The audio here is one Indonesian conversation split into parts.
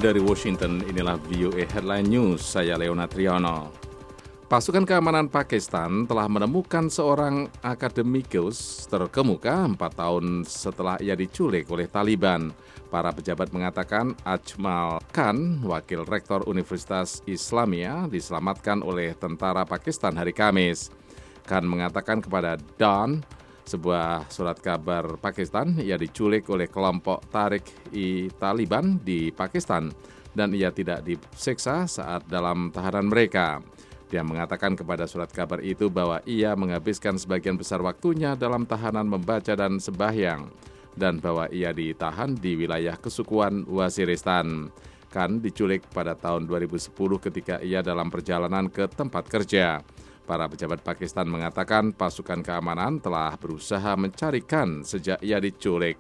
Dari Washington, inilah VOA Headline News, saya Leonard Triono. Pasukan keamanan Pakistan telah menemukan seorang akademikus terkemuka 4 tahun setelah ia diculik oleh Taliban. Para pejabat mengatakan Ajmal Khan, wakil rektor Universitas Islamia, diselamatkan oleh tentara Pakistan hari Kamis. Khan mengatakan kepada Dawn, sebuah surat kabar Pakistan, ia diculik oleh kelompok Taliban di Pakistan dan ia tidak disiksa saat dalam tahanan mereka. Dia mengatakan kepada surat kabar itu bahwa ia menghabiskan sebagian besar waktunya dalam tahanan membaca dan sembahyang dan bahwa ia ditahan di wilayah kesukuan Waziristan. Khan diculik pada tahun 2010 ketika ia dalam perjalanan ke tempat kerja. Para pejabat Pakistan mengatakan pasukan keamanan telah berusaha mencari Khan sejak ia diculik.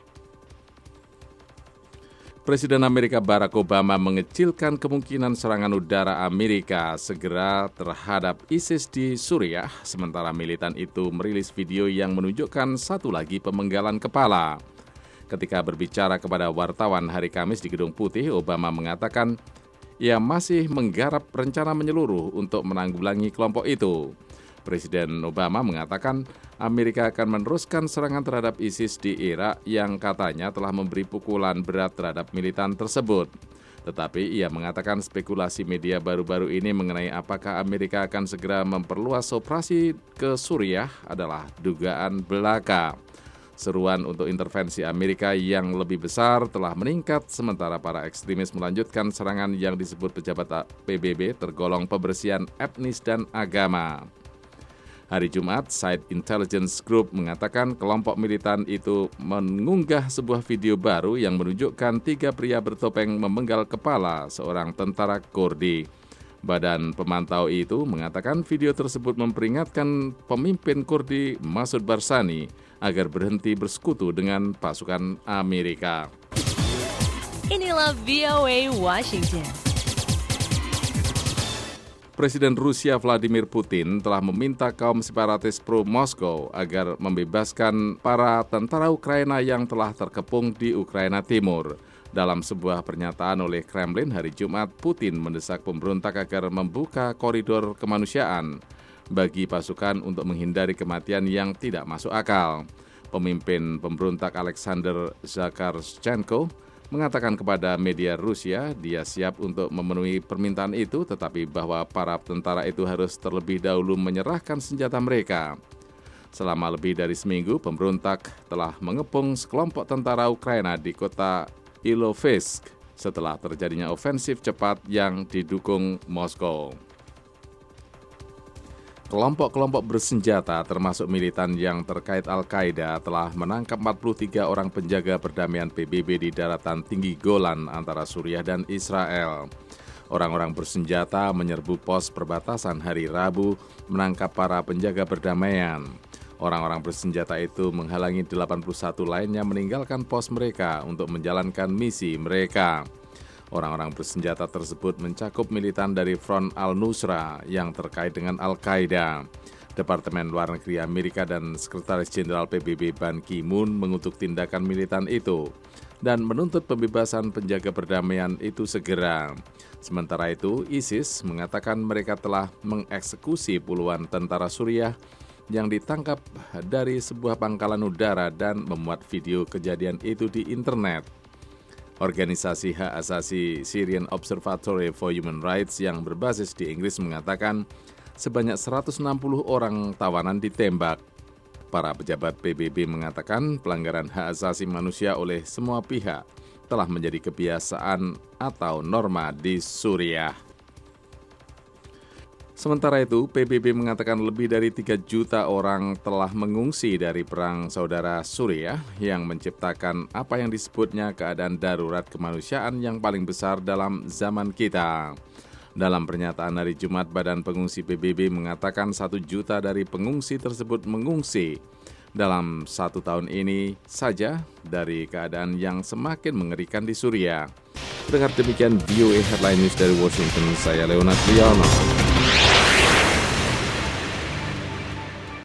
Presiden Amerika Barack Obama mengecilkan kemungkinan serangan udara Amerika segera terhadap ISIS di Suriah, sementara militan itu merilis video yang menunjukkan satu lagi pemenggalan kepala. Ketika berbicara kepada wartawan hari Kamis di Gedung Putih, Obama mengatakan ia masih menggarap rencana menyeluruh untuk menanggulangi kelompok itu. Presiden Obama mengatakan Amerika akan meneruskan serangan terhadap ISIS di Irak yang katanya telah memberi pukulan berat terhadap militan tersebut. Tetapi ia mengatakan spekulasi media baru-baru ini mengenai apakah Amerika akan segera memperluas operasi ke Suriah adalah dugaan belaka. Seruan untuk intervensi Amerika yang lebih besar telah meningkat sementara para ekstremis melanjutkan serangan yang disebut pejabat PBB tergolong pembersihan etnis dan agama. Hari Jumat, Site Intelligence Group mengatakan kelompok militan itu mengunggah sebuah video baru yang menunjukkan 3 pria bertopeng memenggal kepala seorang tentara Kurdi. Badan pemantau itu mengatakan video tersebut memperingatkan pemimpin Kurdi Masud Barzani agar berhenti bersekutu dengan pasukan Amerika. Inilah VOA Washington. Presiden Rusia Vladimir Putin telah meminta kaum separatis pro-Moskow agar membebaskan para tentara Ukraina yang telah terkepung di Ukraina Timur. Dalam sebuah pernyataan oleh Kremlin hari Jumat, Putin mendesak pemberontak agar membuka koridor kemanusiaan bagi pasukan untuk menghindari kematian yang tidak masuk akal. Pemimpin pemberontak Alexander Zakarchenko mengatakan kepada media Rusia dia siap untuk memenuhi permintaan itu, tetapi bahwa para tentara itu harus terlebih dahulu menyerahkan senjata mereka. Selama lebih dari seminggu, pemberontak telah mengepung sekelompok tentara Ukraina di kota Ilovaisk setelah terjadinya ofensif cepat yang didukung Moskow. Kelompok-kelompok bersenjata termasuk militan yang terkait Al-Qaeda telah menangkap 43 orang penjaga perdamaian PBB di daratan tinggi Golan antara Suriah dan Israel. Orang-orang bersenjata menyerbu pos perbatasan hari Rabu menangkap para penjaga perdamaian. Orang-orang bersenjata itu menghalangi 81 lainnya meninggalkan pos mereka untuk menjalankan misi mereka. Orang-orang bersenjata tersebut mencakup militan dari Front Al-Nusra yang terkait dengan Al-Qaeda. Departemen Luar Negeri Amerika dan Sekretaris Jenderal PBB Ban Ki-moon mengutuk tindakan militan itu dan menuntut pembebasan penjaga perdamaian itu segera. Sementara itu, ISIS mengatakan mereka telah mengeksekusi puluhan tentara Suriah yang ditangkap dari sebuah pangkalan udara dan memuat video kejadian itu di internet. Organisasi hak asasi Syrian Observatory for Human Rights yang berbasis di Inggris mengatakan sebanyak 160 orang tawanan ditembak. Para pejabat PBB mengatakan pelanggaran hak asasi manusia oleh semua pihak telah menjadi kebiasaan atau norma di Suriah. Sementara itu, PBB mengatakan lebih dari 3 juta orang telah mengungsi dari perang saudara Suriah yang menciptakan apa yang disebutnya keadaan darurat kemanusiaan yang paling besar dalam zaman kita. Dalam pernyataan hari Jumat, Badan Pengungsi PBB mengatakan 1 juta dari pengungsi tersebut mengungsi dalam 1 tahun ini saja dari keadaan yang semakin mengerikan di Suriah. Dengar demikian VOA Headline News dari Washington, saya Leonard Triono.